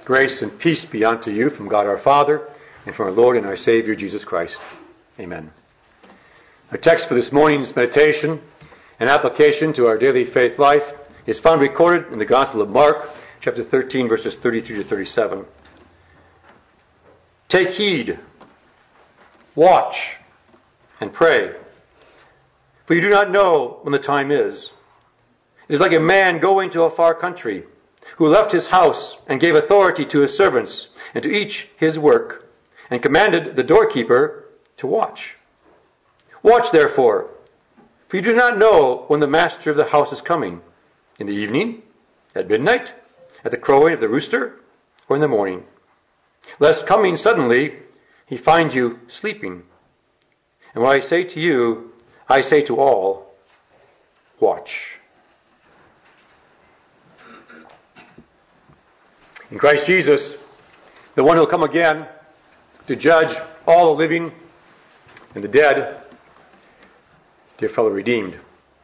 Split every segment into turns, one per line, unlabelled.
Grace and peace be unto you from God our Father and from our Lord and our Savior Jesus Christ. Amen. Our text for this morning's meditation and application to our daily faith life is found recorded in the Gospel of Mark, chapter 13, verses 33 to 37. Take heed, watch, and pray, for you do not know when the time is. It is like a man going to a far country, who left his house and gave authority to his servants, and to each his work, and commanded the doorkeeper to watch. Watch therefore, for you do not know when the master of the house is coming, in the evening, at midnight, at the crowing of the rooster, or in the morning, lest coming suddenly he find you sleeping. And what I say to you, I say to all, watch. In Christ Jesus, the one who will come again to judge all the living and the dead, dear fellow redeemed.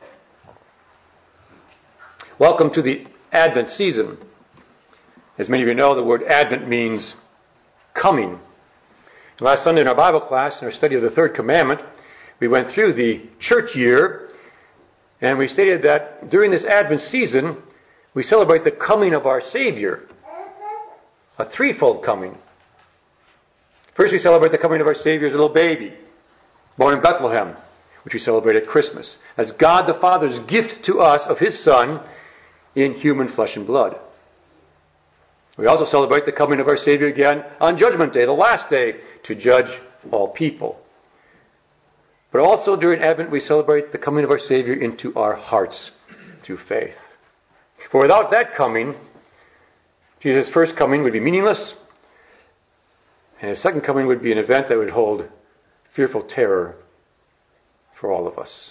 Welcome to the Advent season. As many of you know, the word Advent means coming. Last Sunday in our Bible class, in our study of the third commandment, we went through the church year, and we stated that during this Advent season, we celebrate the coming of our Savior. A threefold coming. First, we celebrate the coming of our Savior as a little baby, born in Bethlehem, which we celebrate at Christmas, as God the Father's gift to us of His Son in human flesh and blood. We also celebrate the coming of our Savior again on Judgment Day, the last day, to judge all people. But also during Advent, we celebrate the coming of our Savior into our hearts through faith. For without that coming, Jesus' first coming would be meaningless, and His second coming would be an event that would hold fearful terror for all of us.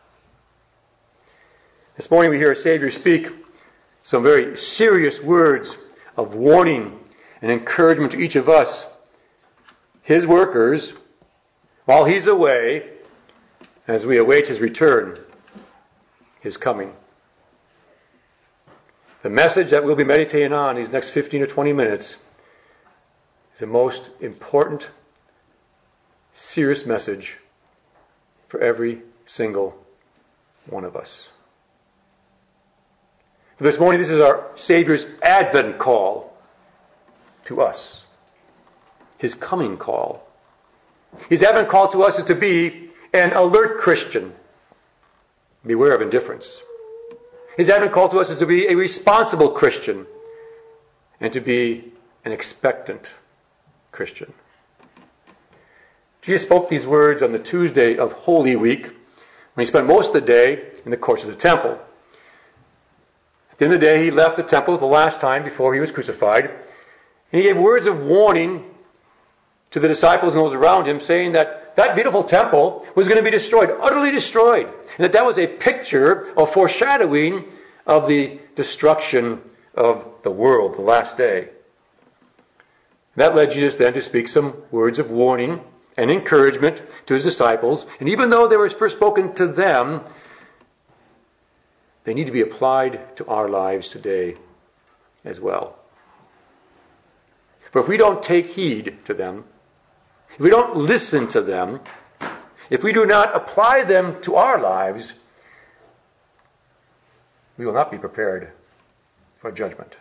This morning we hear our Savior speak some very serious words of warning and encouragement to each of us, His workers, while He's away, as we await His return, His coming. The message that we'll be meditating on these next 15 or 20 minutes is a most important, serious message for every single one of us. For this morning, this is our Savior's Advent call to us. His coming call. His Advent call to us is to be an alert Christian. Beware of indifference. His Advent call to us is to be a responsible Christian and to be an expectant Christian. Jesus spoke these words on the Tuesday of Holy Week when He spent most of the day in the courts of the temple. At the end of the day, He left the temple the last time before He was crucified, and He gave words of warning to the disciples and those around Him, saying that that beautiful temple was going to be destroyed, utterly destroyed. And that was a picture of foreshadowing of the destruction of the world, the last day. That led Jesus then to speak some words of warning and encouragement to His disciples. And even though they were first spoken to them, they need to be applied to our lives today as well. For if we don't take heed to them, if we don't listen to them, if we do not apply them to our lives, we will not be prepared for judgment.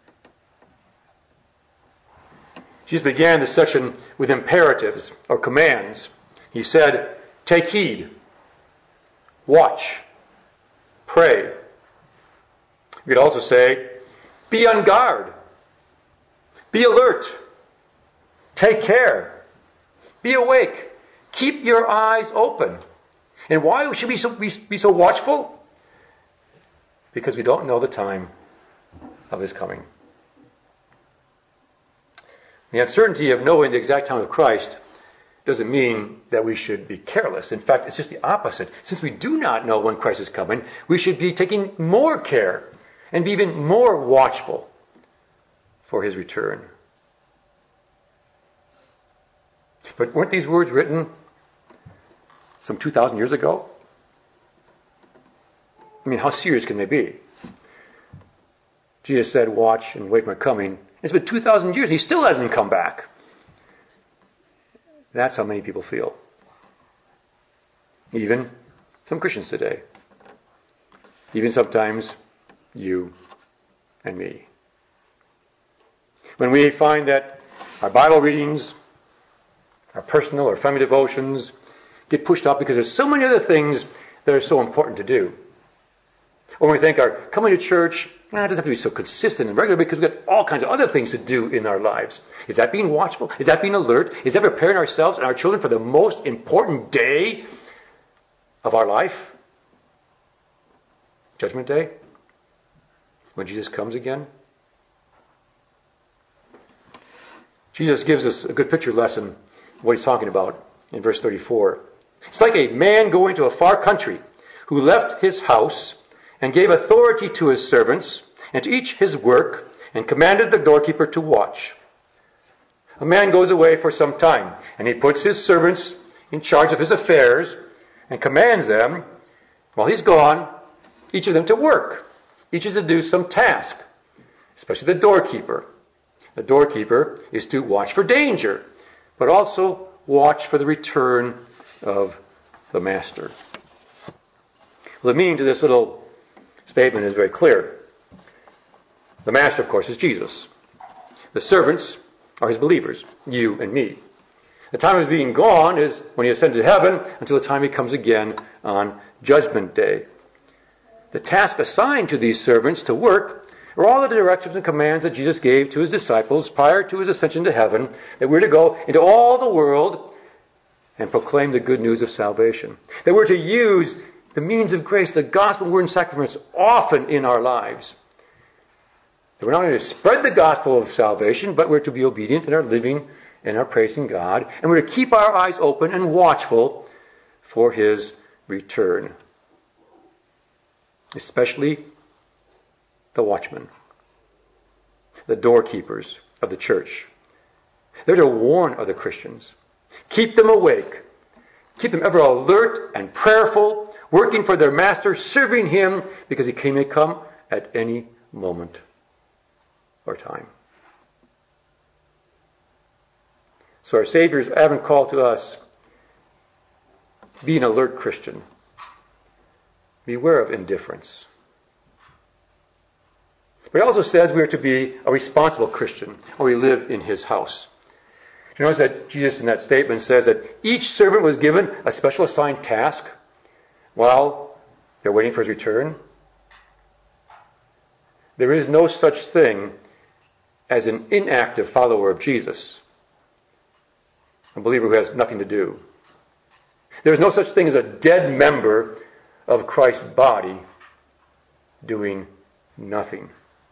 Jesus began this section with imperatives or commands. He said, take heed, watch, pray. We could also say, be on guard, be alert, take care. Be awake. Keep your eyes open. And why should we be so watchful? Because we don't know the time of His coming. The uncertainty of knowing the exact time of Christ doesn't mean that we should be careless. In fact, it's just the opposite. Since we do not know when Christ is coming, we should be taking more care and be even more watchful for His return. But weren't these words written some 2,000 years ago? I mean, how serious can they be? Jesus said, watch and wait for my coming. It's been 2,000 years. He still hasn't come back. That's how many people feel. Even some Christians today. Even sometimes you and me. When we find that our Bible readings, our personal or family devotions get pushed up because there's so many other things that are so important to do. Or when we think our coming to church, it doesn't have to be so consistent and regular because we've got all kinds of other things to do in our lives. Is that being watchful? Is that being alert? Is that preparing ourselves and our children for the most important day of our life? Judgment Day? When Jesus comes again? Jesus gives us a good picture lesson of what he's talking about in verse 34. It's like a man going to a far country who left his house and gave authority to his servants and to each his work and commanded the doorkeeper to watch. A man goes away for some time and he puts his servants in charge of his affairs and commands them, while he's gone, each of them to work. Each is to do some task, especially the doorkeeper. The doorkeeper is to watch for danger, but also watch for the return of the master. Well, the meaning to this little statement is very clear. The master, of course, is Jesus. The servants are his believers, you and me. The time of his being gone is when he ascended to heaven until the time he comes again on Judgment Day. The task assigned to these servants to work are all the directions and commands that Jesus gave to his disciples prior to his ascension to heaven, that we're to go into all the world and proclaim the good news of salvation. That we're to use the means of grace, the gospel, word, and sacraments often in our lives. That we're not only to spread the gospel of salvation, but we're to be obedient in our living and our praising God. And we're to keep our eyes open and watchful for his return. Especially the watchmen, the doorkeepers of the church. They're to warn other Christians. Keep them awake. Keep them ever alert and prayerful, working for their master, serving him, because he may come at any moment or time. So our Savior's advent call to us, be an alert Christian. Beware of indifference. But he also says we are to be a responsible Christian, or we live in his house. You notice that Jesus in that statement says that each servant was given a special assigned task while they're waiting for his return. There is no such thing as an inactive follower of Jesus, a believer who has nothing to do. There is no such thing as a dead member of Christ's body doing nothing.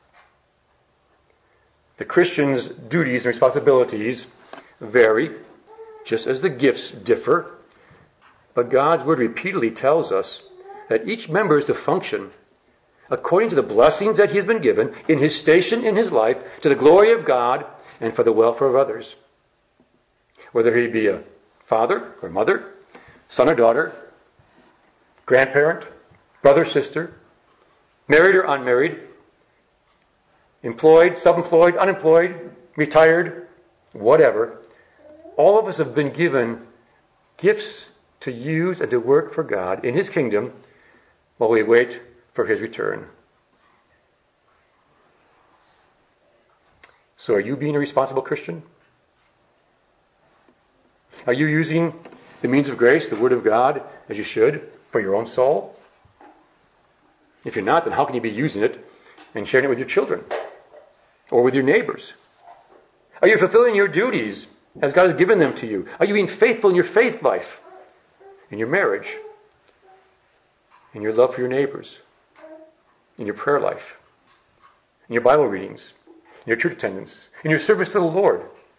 The Christian's duties and responsibilities vary, just as the gifts differ. But God's Word repeatedly tells us that each member is to function according to the blessings that he has been given in his station in his life, to the glory of God and for the welfare of others. Whether he be a father or mother, son or daughter, grandparent, brother, sister, married or unmarried, employed, self-employed, unemployed, retired, whatever. All of us have been given gifts to use and to work for God in his kingdom while we wait for his return. So are you being a responsible Christian? Are you using the means of grace, the Word of God, as you should for your own soul? If you're not, then how can you be using it and sharing it with your children or with your neighbors? Are you fulfilling your duties as God has given them to you? Are you being faithful in your faith life, in your marriage, in your love for your neighbors, in your prayer life, in your Bible readings, in your church attendance, in your service to the Lord?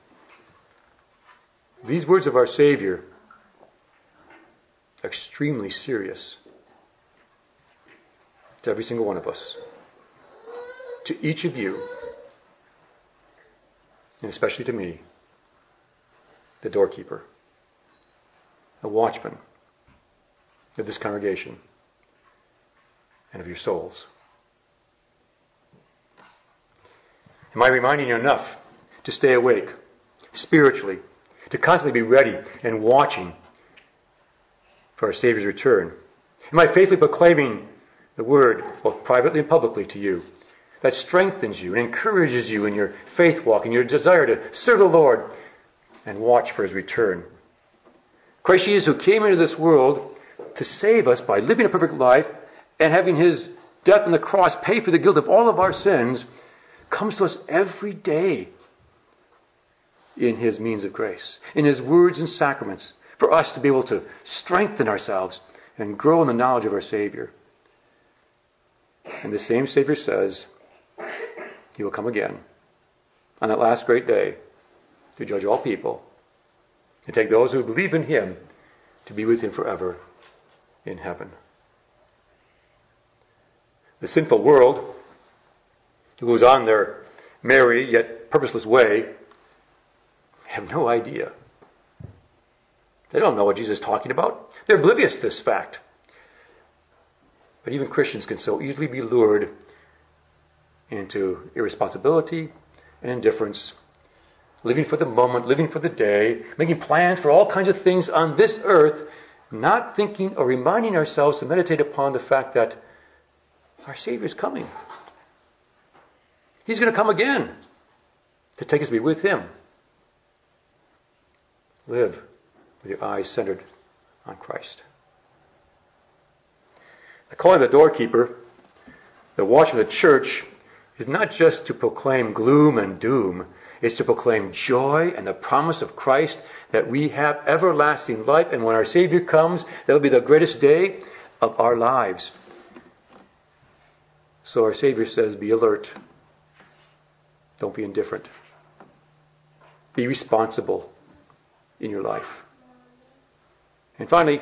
These words of our Savior are extremely serious to every single one of us, to each of you, and especially to me, the doorkeeper, a watchman of this congregation and of your souls. Am I reminding you enough to stay awake spiritually, to constantly be ready and watching for our Savior's return? Am I faithfully proclaiming the word, both privately and publicly, to you, that strengthens you and encourages you in your faith walk and your desire to serve the Lord and watch for His return? Christ Jesus, who came into this world to save us by living a perfect life and having His death on the cross pay for the guilt of all of our sins, comes to us every day in His means of grace, in His words and sacraments, for us to be able to strengthen ourselves and grow in the knowledge of our Savior. And the same Savior says He will come again on that last great day to judge all people and take those who believe in Him to be with Him forever in heaven. The sinful world, who goes on their merry yet purposeless way, have no idea. They don't know what Jesus is talking about. They're oblivious to this fact. But even Christians can so easily be lured into irresponsibility and indifference, living for the moment, living for the day, making plans for all kinds of things on this earth, not thinking or reminding ourselves to meditate upon the fact that our Savior is coming. He's going to come again to take us to be with Him. Live with your eyes centered on Christ. The calling of the doorkeeper, the watchman of the church, is not just to proclaim gloom and doom. It's to proclaim joy and the promise of Christ that we have everlasting life, and when our Savior comes, that will be the greatest day of our lives. So our Savior says, be alert. Don't be indifferent. Be responsible in your life. And finally,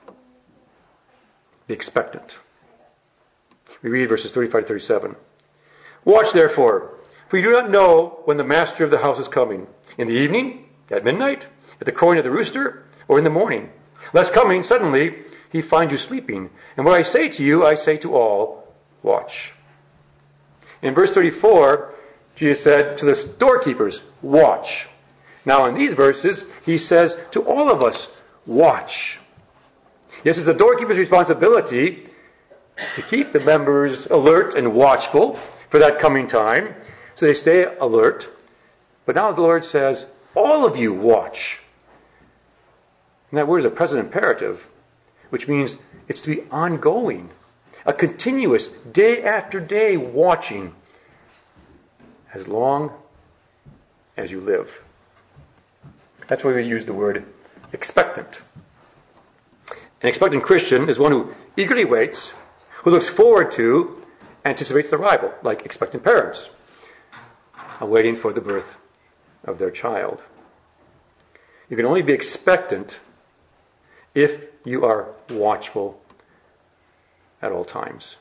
be expectant. We read verses 35 to 37. Watch therefore, for you do not know when the master of the house is coming, in the evening, at midnight, at the crowing of the rooster, or in the morning, lest coming suddenly he find you sleeping. And what I say to you, I say to all, watch. In verse 34, Jesus said to the doorkeepers, watch. Now in these verses, He says to all of us, watch. Yes, it's the doorkeeper's responsibility to keep the members alert and watchful for that coming time, so they stay alert. But now the Lord says, all of you watch. And that word is a present imperative, which means it's to be ongoing, a continuous, day after day watching, as long as you live. That's why we use the word expectant. An expectant Christian is one who eagerly waits, who looks forward to, anticipates the arrival, like expectant parents, awaiting for the birth of their child. You can only be expectant if you are watchful at all times.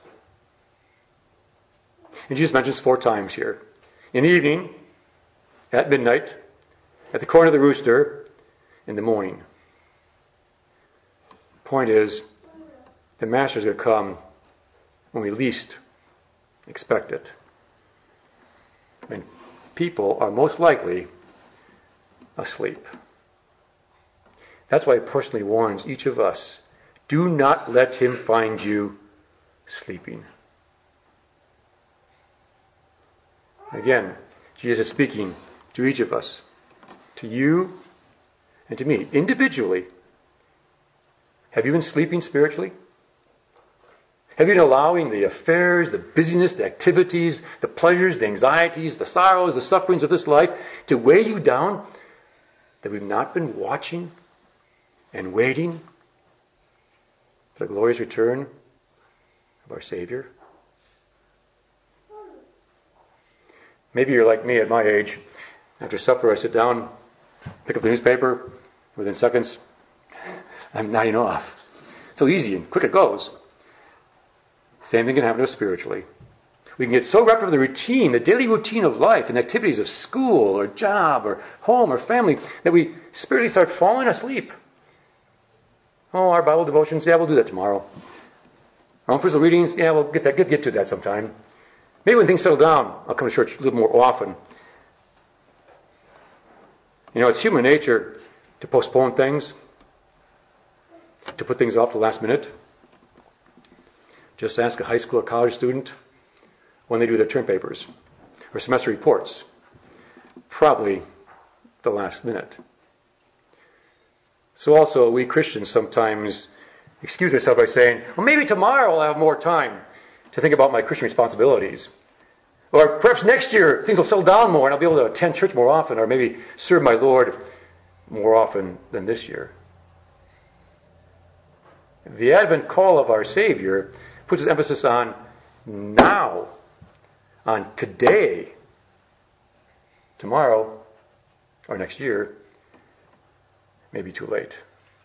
And Jesus mentions 4 times here. In the evening, at midnight, at the crowing of the rooster, in the morning. The point is, the Master is going to come when we least expect it. When people are most likely asleep. That's why He personally warns each of us, do not let Him find you sleeping. Again, Jesus is speaking to each of us, to you and to me, individually. Have you been sleeping spiritually? Have you been allowing the affairs, the busyness, the activities, the pleasures, the anxieties, the sorrows, the sufferings of this life to weigh you down, that we've not been watching and waiting for the glorious return of our Savior? Maybe you're like me at my age. After supper, I sit down, pick up the newspaper. Within seconds, I'm nodding off. So easy and quick it goes. Same thing can happen to us spiritually. We can get so wrapped up in the routine, the daily routine of life and activities of school or job or home or family, that we spiritually start falling asleep. Oh, our Bible devotions, yeah, we'll do that tomorrow. Our own personal readings, yeah, we'll get to that sometime. Maybe when things settle down, I'll come to church a little more often. It's human nature to postpone things, to put things off the last minute. Just ask a high school or college student when they do their term papers or semester reports. Probably the last minute. So also, we Christians sometimes excuse ourselves by saying, well, maybe tomorrow I'll have more time to think about my Christian responsibilities. Or perhaps next year things will settle down more and I'll be able to attend church more often, or maybe serve my Lord more often than this year. The Advent call of our Savior puts its emphasis on now, on today. Tomorrow or next year may be too late.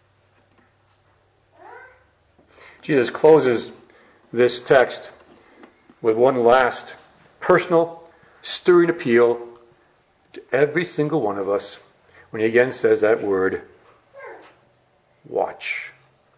Jesus closes this text with one last personal, stirring appeal to every single one of us when he again says that word, watch.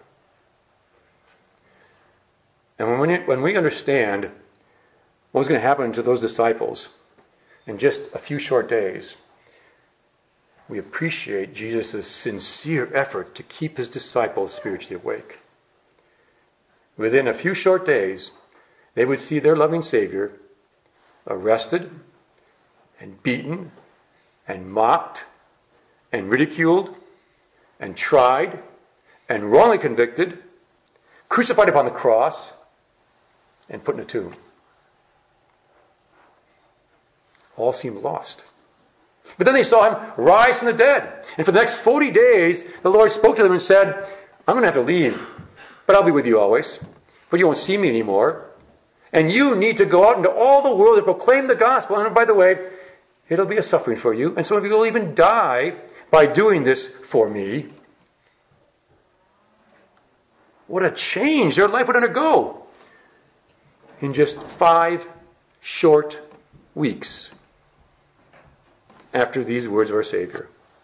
And when we understand what was going to happen to those disciples in just a few short days, we appreciate Jesus' sincere effort to keep his disciples spiritually awake. Within a few short days, they would see their loving Savior arrested and beaten and mocked and ridiculed and tried and wrongly convicted, crucified upon the cross, and put in a tomb. All seemed lost. But then they saw him rise from the dead. And for the next 40 days, the Lord spoke to them and said, I'm going to have to leave, but I'll be with you always. For you won't see me anymore. And you need to go out into all the world and proclaim the gospel. And by the way, it'll be a suffering for you. And some of you will even die by doing this for me. What a change their life would undergo in just 5 short weeks after these words of our Savior.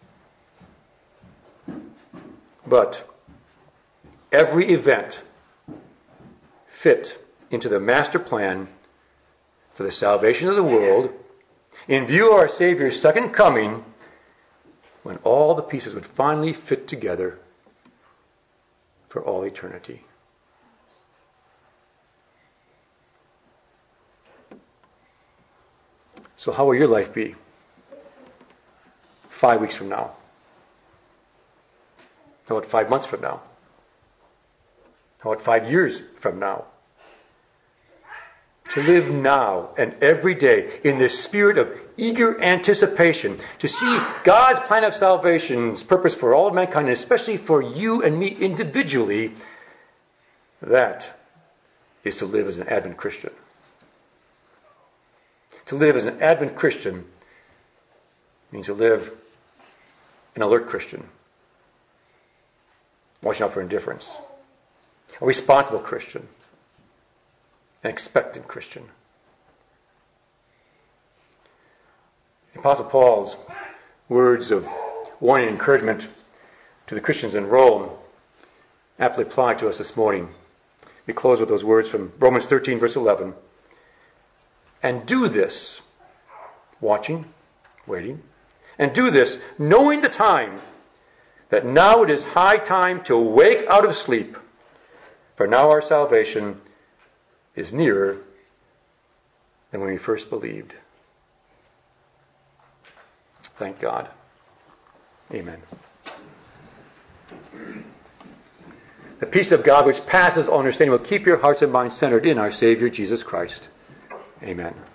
But every event fit into the master plan for the salvation of the world in view of our Savior's second coming, when all the pieces would finally fit together for all eternity. So how will your life be 5 weeks from now? How about 5 months from now? How about 5 years from now? To live now and every day in this spirit of eager anticipation, to see God's plan of salvation's purpose for all of mankind, and especially for you and me individually, that is to live as an Advent Christian. To live as an Advent Christian means to live an alert Christian, watching out for indifference, a responsible Christian, an expectant Christian. The Apostle Paul's words of warning and encouragement to the Christians in Rome aptly apply to us this morning. We close with those words from Romans 13, verse 11. And do this, watching, waiting, and do this, knowing the time, that now it is high time to wake out of sleep, for now our salvation is nearer than when we first believed. Thank God. Amen. The peace of God, which passes all understanding, will keep your hearts and minds centered in our Savior Jesus Christ. Amen.